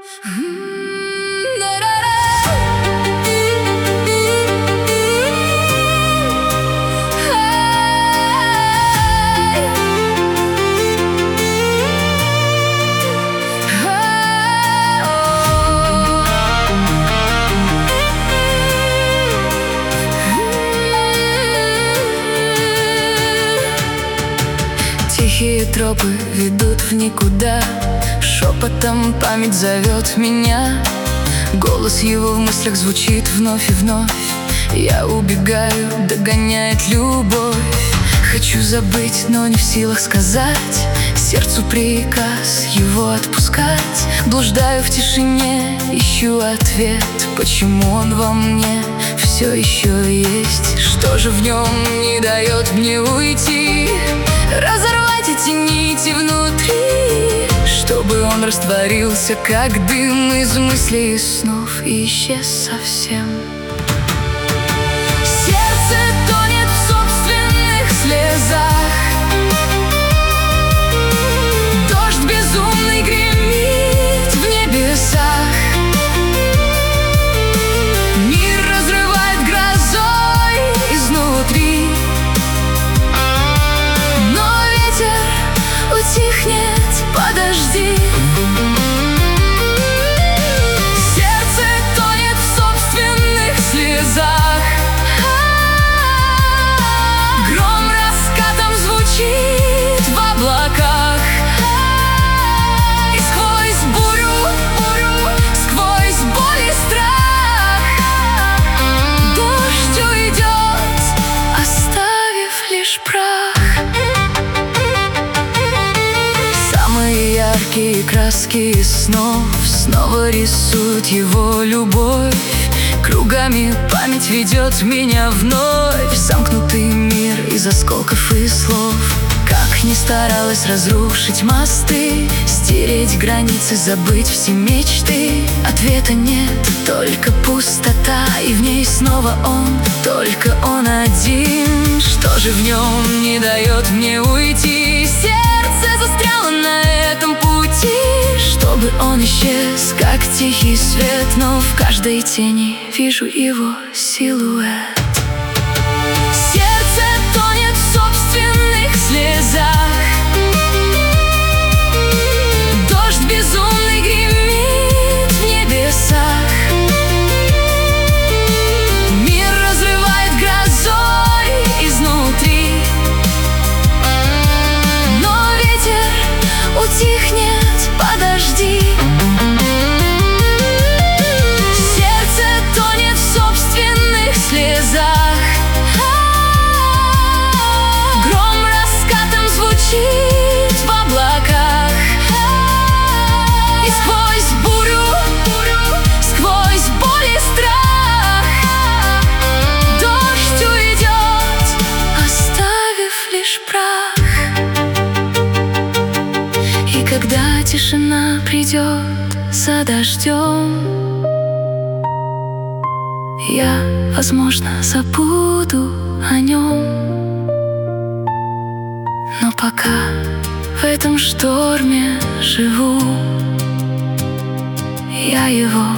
Тихие тропы ведут в никуда, шепотом память зовет меня. Голос его в мыслях звучит вновь и вновь. Я убегаю, догоняет любовь. Хочу забыть, но не в силах сказать. Сердцу приказ его отпускать. Блуждаю в тишине, ищу ответ. Почему он во мне все еще есть? Что же в нем не дает мне уйти? Разорвать эти нити внутри, чтобы он растворился, как дым из мыслей и снов, и исчез совсем. Сердце тонет в собственных слезах. Дождь безумный гремит в небесах. Мир разрывает грозой изнутри. Утихнет, подожди. Сердце тонет в собственных слезах. Гром раскатом звучит в облаках. И сквозь бурю, сквозь боль и страх дождь уйдет, оставив лишь прах. Яркие краски снов снова рисуют его любовь. Кругами память ведет меня вновь в замкнутый мир из осколков и слов. Как ни старалась разрушить мосты, стереть границы, забыть все мечты, ответа нет, только пустота, и в ней снова он, только он один. Что же в нем не дает мне уйти? Сердце застряло на этом пути, чтобы он исчез, как тихий свет, но в каждой тени вижу его силуэт. Сердце тонет в собственных слезах. Дождь безумный гремит в небесах. Мир разрывает грозой изнутри. Но ветер утихнет, подожди. Сердце тонет в собственных слезах. Гром раскатом звучит в облаках. И сквозь бурю, сквозь боль и страх дождь уйдет, оставив лишь прах. И когда тишина придет за дождем, я, возможно, забуду о нем. Но пока в этом шторме живу, я его